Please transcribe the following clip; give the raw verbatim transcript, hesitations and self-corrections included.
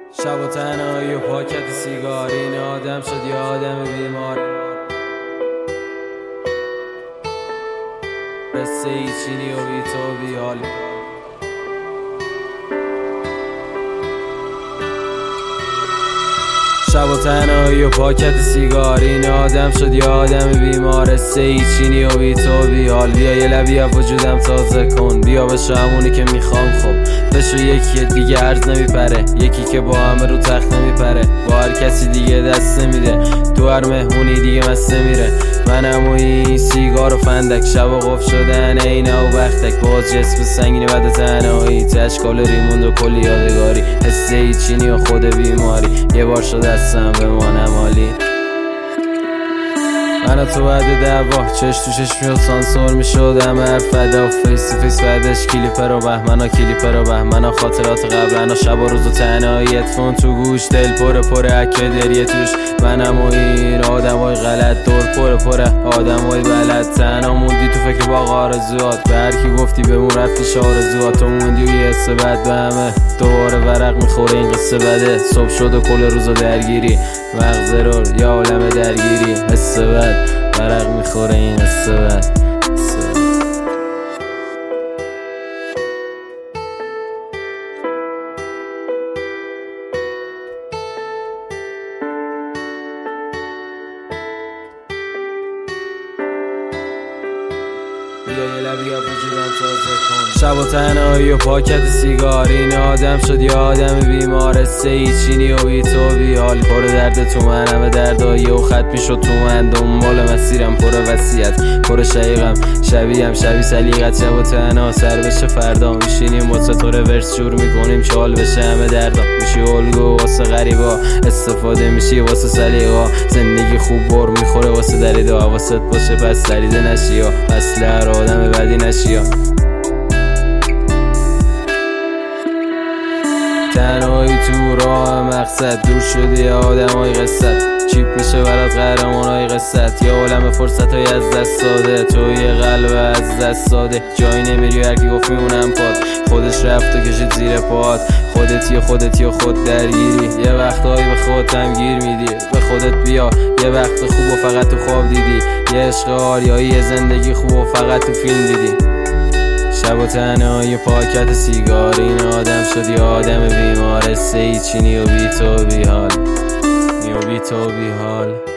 شب و تنهایی و پاکت سیگار، این آدم شد یه آدم بیمار. قصه ای چینی و بی تو بی حال. شب و تنهایی و پاکت سیگار، این آدم شد یه آدم بیمار. قصه ای چینی و بی تو بی حال. بیا یه لبی از وجودم تازه کن، بیا بشو همونی که میخوام. خب بشو یکی دیگه عرض نمیپره، یکی که با همه رو تخت نمیپره، با هر کسی دیگه دست نمیده، تو هر مهمونی دیگه مست نمیره. منم و این سیگار و فندک، شب و قف شدن عینه و بختک، باز جسم سنگینی بعد تنهایی، تشکال ریموند و کلی یادگاری. قصه ای چینی و خود بیماری، یه بار شد دستم بمانم عالی. من و تو بعد دعوا چش تو چش میاد سانسور میشد، همه حرف فدا فیس تو فیس، بعدش کلیپ رو بهمنا کلیپ رو بهمنا خاطرات قبلنا، شب و روز و تنهایی، اتفون تو گوش، دل پر پر اکه دریه توش. منم و این آدمای غلط، دور پر پر آدمای بلد، تنها موندی تو فکر باغ آرزوات، به هر کی گفتی بمون رفتی شارزوات، تو موندی و یه حس بد به همه، دوباره ورق میخوره این قصه بده. صبح شد و کل روزا درگیری، مغز رو یا عالم درگیری، حس بد ورق میخوره این قصه بد. بیا یه لبی از وجودم تازه کن. شب و تنهایی و پاکت سیگار، این آدم شد یه آدم بیمار. قصه ای چینی و بی تو بی حال، پر درد تو من، همه دردایی و خط میشد تو من، دنبال مسیرم پر وصیت، پر شقیقم شبیهم شبیه سلیقت. شب و تنها سر بشه فردا میشینیم واسه تو رورس جور میکنیم، چال بشه همه دردا، میشی الگو واسه غریبا، استفاده میشی واسه سلیقا، زندگی خوب بر میخوره واسه دریدا، حواست باشه پس دریده نشی ها، اصل هر آدم بدی نشی ها. تنهایی تو راه مقصد، دور شدی آدم های قصت، چیپ میشه برات قهرمان های قصت، یه عالم فرصت های از دست داده، تو یه قلب از دست داده، جایی نمیری هرکی گفت میمونم پاد، خودش رفت و کشید زیر پاد، خودتی خودتی و خود درگیری، یه وقتهایی به خودت هم گیر میدی، به خودت بیا، یه وقت خوب و فقط تو خواب دیدی، یه عشق آریایی، یه زندگی خوب و فقط تو فیلم دیدی. شب و تنهایی پاکت سیگار، این آدم شد یه آدم بیمار. قصه ای چینی و بی تو بی حال، و بی تو بی حال.